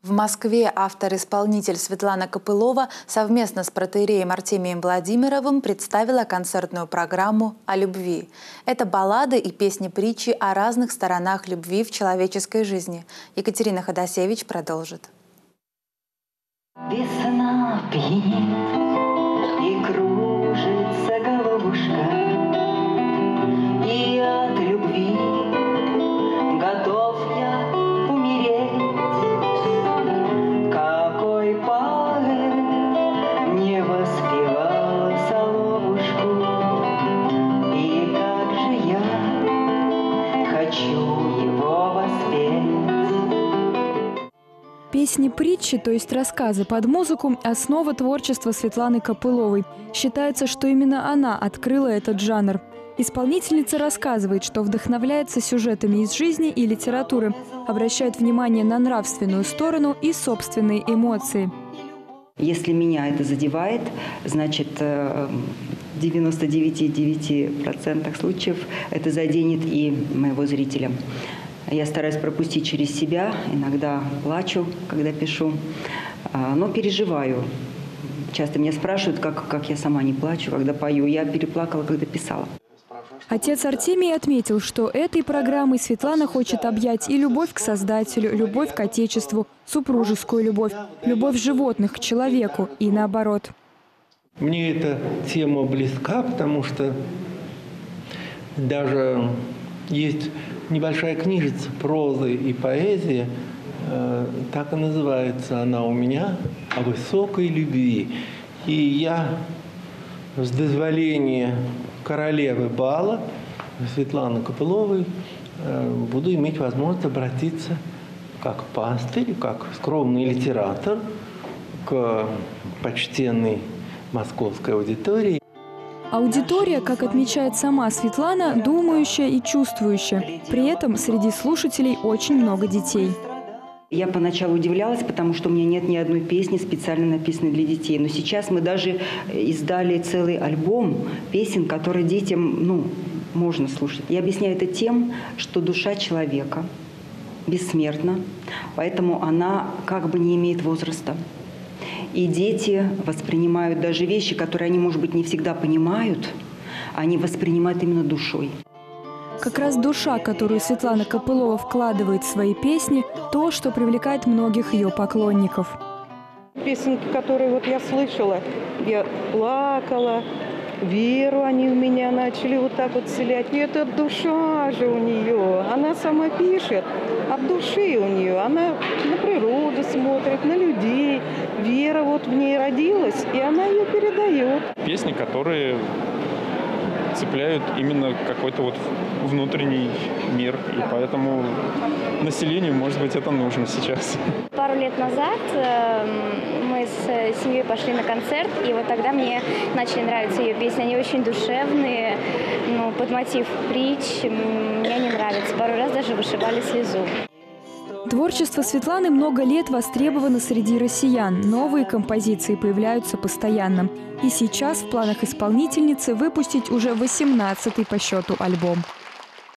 В Москве автор-исполнитель Светлана Копылова совместно с протоиереем Артемием Владимировым представила концертную программу о любви. Это баллады и песни-притчи о разных сторонах любви в человеческой жизни. Екатерина Ходосевич продолжит. Весна пьянит и кружится головушка, и от любви готов я умереть. Какой поэт не воспевал соловушку, и как же я хочу его воспеть. Песни-притчи, то есть рассказы под музыку, основа творчества Светланы Копыловой. Считается, что именно она открыла этот жанр. Исполнительница рассказывает, что вдохновляется сюжетами из жизни и литературы, обращает внимание на нравственную сторону и собственные эмоции. Если меня это задевает, значит, в 99,9% случаев это заденет и моего зрителя. Я стараюсь пропустить через себя, иногда плачу, когда пишу, но переживаю. Часто меня спрашивают, как я сама не плачу, когда пою. Я переплакала, когда писала. Отец Артемий отметил, что этой программой Светлана хочет объять и любовь к Создателю, любовь к Отечеству, супружескую любовь, любовь животных к человеку и наоборот. Мне эта тема близка, потому что даже есть небольшая книжица прозы и поэзии, так и называется она у меня, «О высокой любви». И я с дозволения королевы бала Светланы Копыловой буду иметь возможность обратиться как пастырь, как скромный литератор к почтенной московской аудитории. Аудитория, как отмечает сама Светлана, думающая и чувствующая. При этом среди слушателей очень много детей. Я поначалу удивлялась, потому что у меня нет ни одной песни, специально написанной для детей. Но сейчас мы даже издали целый альбом песен, которые детям, можно слушать. Я объясняю это тем, что душа человека бессмертна, поэтому она как бы не имеет возраста. И дети воспринимают даже вещи, которые они, может быть, не всегда понимают, они воспринимают именно душой. Как раз душа, которую Светлана Копылова вкладывает в свои песни, то, что привлекает многих ее поклонников. Песенки, которые я слышала, я плакала, веру они у меня начали так вселять. И это душа же у нее, она сама пишет, от души у нее. Она на природу смотрит, на людей. Вера в ней родилась, и она ее передает. Песни, которые цепляют именно какой-то внутренний мир. И поэтому населению, может быть, это нужно сейчас. Пару лет назад мы с семьей пошли на концерт, и тогда мне начали нравиться ее песни. Они очень душевные, под мотив притч мне они нравятся. Пару раз даже вышибали слезу. Творчество Светланы много лет востребовано среди россиян. Новые композиции появляются постоянно. И сейчас в планах исполнительницы выпустить уже 18-й по счету альбом.